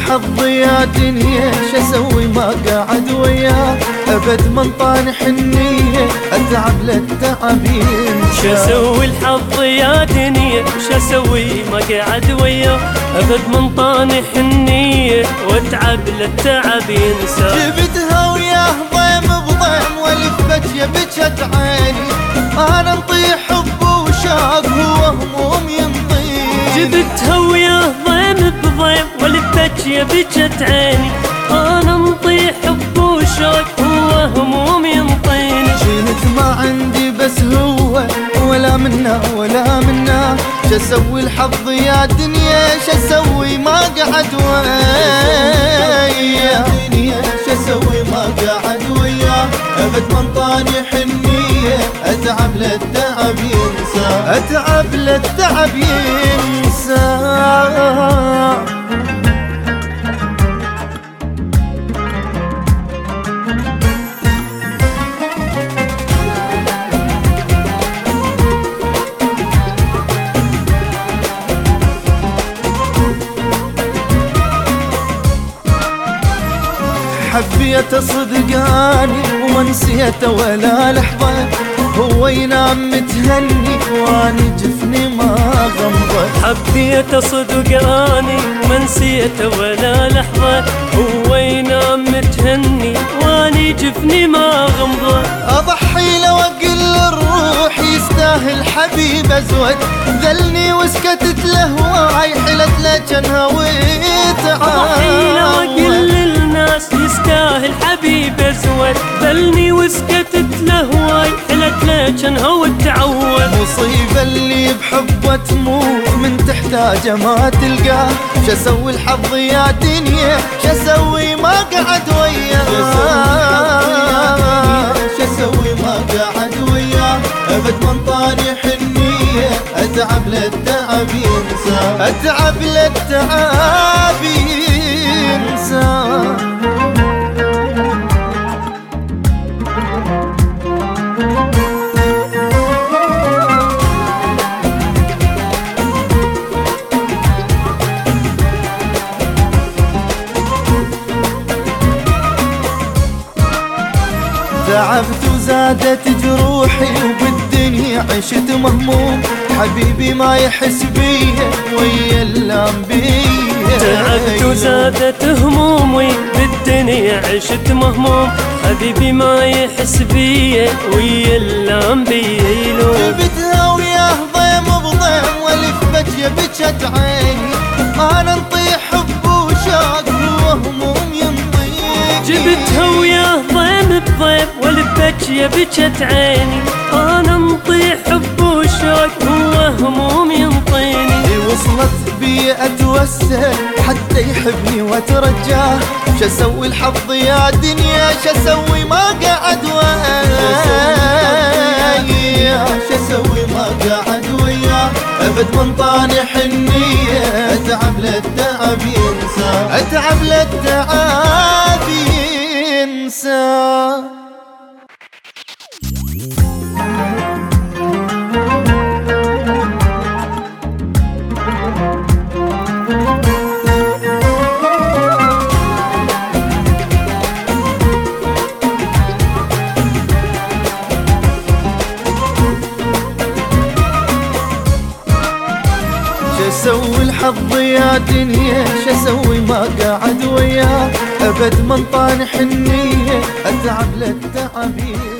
الحظ يا دنيا شسوي ما قاعد وياه أبد من طان حنية أتعب للتعب ينسى. شسوي الحظ يا دنيا شسوي ما قاعد وياه أبد من طان حنية وأتعب للتعب ينسى. جبتها وياه ضيم بضيم ولفت يبكت عيني أنا نطيح حب وشاق هو هموم ينطيني. جبتها وياه ضيم بضيم ولفت يبكت عيني أنا نطيح حب وشاق هو هموم ينطيني. شلت ما عندي بس هو ولا منا ولا منا شسوي الحظ يا دنيا شسوي ما قعد وياه شسوي ما قعد وياه أبد من طاني حنية أتعب للتعب ينسى أتعب للتعب ينسى. حبيته صدقاني وما نسيته ولا لحظة هو ينام متهني واني جفني ما غمضه. حبيته صدقاني وما نسيته ولا لحظة هو ينام متهني واني جفني ما غمضه. اضحي لو اقل الروح يستاهل حبيب ازود ذلني وسكتت له واي حلت له جنها وتعاود. اضحي لو اقل الناس يستاهل حبيب ازود ذلني وسكتت له واي حلت له جنها وتعود. مصيبة اللي بحبه تموت من تحتاجه ما تلقاه شسوي الحظ يا دنيا شسوي ما قعد وياه شسوي ما قعد وياه أبد من طاني حنية أتعب للتعب ينسى أتعب للتعب ينسى. تعبت وزادت جروحي وبالدنيا عشت مهموم حبيبي ما يحس بيه ويا اللام بيه. تعبت وزادت همومي بالدنيا عشت مهموم حبيبي ما يحس بيه ويا اللام بيه. جبتها وياه ضيم بضيم ولفت يبكت عيني انا نطيح حب وشاق هو هموم ينطيني. جبتها وياه ضيم بضيم ولفت يبكت عيني انا نطيح حب وشاق هو هموم ينطيني. وصلت بي اتوسل حتى يحبني واترجاه شسوي الحظ يا دنيا شسوي ما قعد وياه شسوي ما قعد وياه ابد من طاني حنية اتعب للتعب ينسى اتعب للتعب ينسى. شسوي الحظ يا دنيا شسوي ما قاعد وياه أبد من طان حنية أتعب للتعب